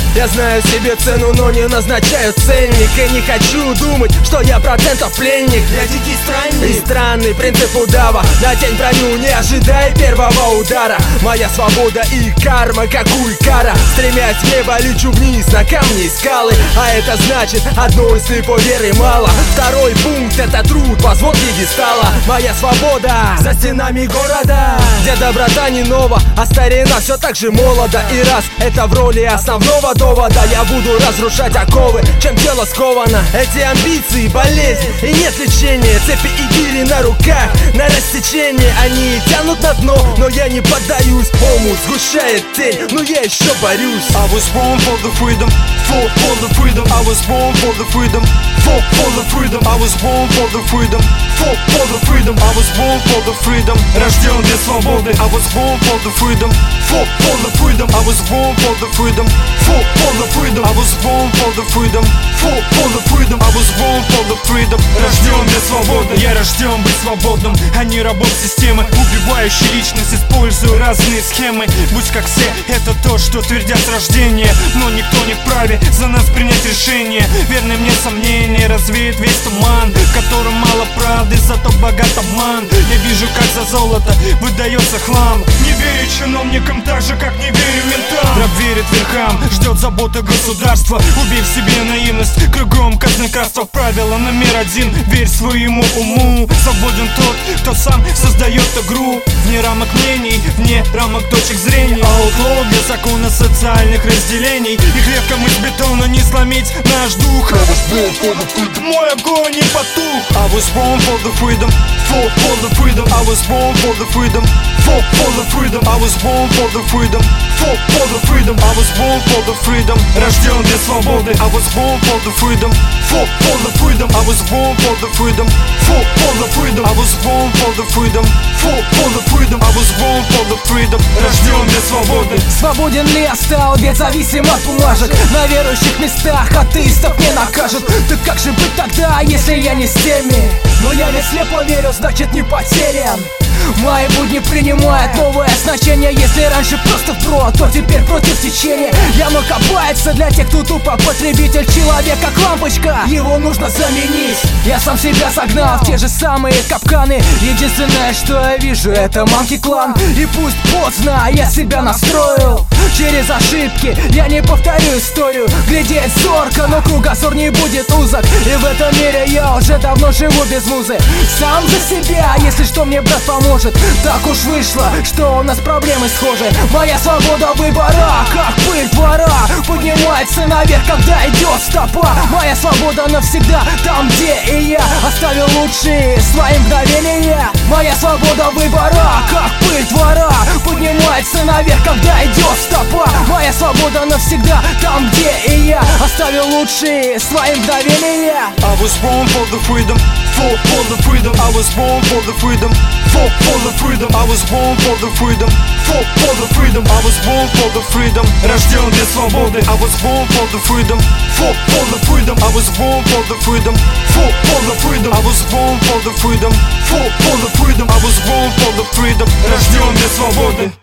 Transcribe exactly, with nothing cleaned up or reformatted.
Я знаю себе цену, но не назначаю ценник. И не хочу думать, что я процентов пленник. Я дикий странник и странный принцип удава. Надень броню, не ожидай первого удара. Моя свобода и карма, как у Икара. Стремясь в небо, лечу вниз на камни и скалы. А это значит, одной слепой веры мало. Второй пункт — это труд, позвон пьедестала. Моя свобода за стенами города, где доброта не нова, а старина все так же молода. И раз это в роли основного довода, я буду разрушать оковы, чем тело сковано. Эти амбиции — болезнь, и нет лечения. Цепи и гири на руках, на рассечение. Они тянут на дно, но я не поддаюсь. Омут сгущает тень, но я еще борюсь. I was born for the freedom, for, for the freedom. I was born for the freedom, for, for the freedom. I was born for the freedom, for, for the freedom. I was born for the freedom. Рожден для свободы. I was born for the freedom, for, for the freedom. I was born for the freedom, for, for the freedom. I was born for the freedom, for, for the freedom. I was born for the freedom. Рожден для свободы. Я рожден быть свободным, а не рабом системы, убивающей личность, используя разные схемы. Будь как все, это то, что твердят с рождения. Но никто не вправе за нас принять решение. Верны мне сомнения, развеет весь туман, в котором мало правды, зато богат обман. Я вижу, как за золото выдается хлам. Не верю чиновникам так же, как не верю ментам. Раб верит верхам, ждет заботы государства. Убей в себе наивность, кругом казнократство. Правило номер один: верь своему уму. Свободен тот, кто сам создает игру. Вне рамок мнений, вне рамок точек зрения. Outlaw для закона социальных разделений. И клеткам из бетона не сломить наш дух. Мой огонь не потух. I was born for the freedom, for, for the freedom. I was born for the freedom, for, for the freedom. I was born for the freedom, for, for the freedom. I was born for the freedom. Рожден для свободы. I was born for the freedom, for, for the freedom. I was born for the freedom, for, for the freedom. I was born for the freedom, for, for the freedom. I was born for the freedom. Рожден для свободы. Свободен ли я стал, ведь зависим от бумажек. На верующих местах атеистов не накажут. Так как же быть тогда, если я не с теми? Но я ведь слепо верю, значит не потерян. Мои будни принимают новое значение. Если раньше просто вброд, то теперь против течения. Яма копается для тех, кто тупо потребитель. Человек как лампочка, его нужно заменить. Я сам себя согнал в те же самые капканы. Единственное, что я вижу, это Monkey клан. И пусть поздно, я себя настроил. Через ошибки я не повторю историю. Глядеть зорко, но кругозор не будет узок. И в этом мире я уже давно живу без музы. Сам за себя, если что, мне брат поможет. Так уж вышло, что у нас проблемы схожи. Моя свобода выбора, как пыль двора, поднимается наверх, когда идет стопа. Моя свобода навсегда там, где и я оставил лучшие свои мгновения. Моя свобода выбора, как пыль двора, поднимается наверх, когда идет стопа. Моя свобода навсегда там, где и я оставил лучшие свои мгновения. I was born for the freedom, for, for the freedom. I was born for the freedom, for, for the freedom. I was born for the freedom, for, for the freedom. I was born for the freedom. Рожден для свободы. I was born for the freedom, for, for the freedom. I was born for the freedom, for, for the freedom. I was born for the freedom, for, for the freedom. I was born for the freedom. Рожден для свободы.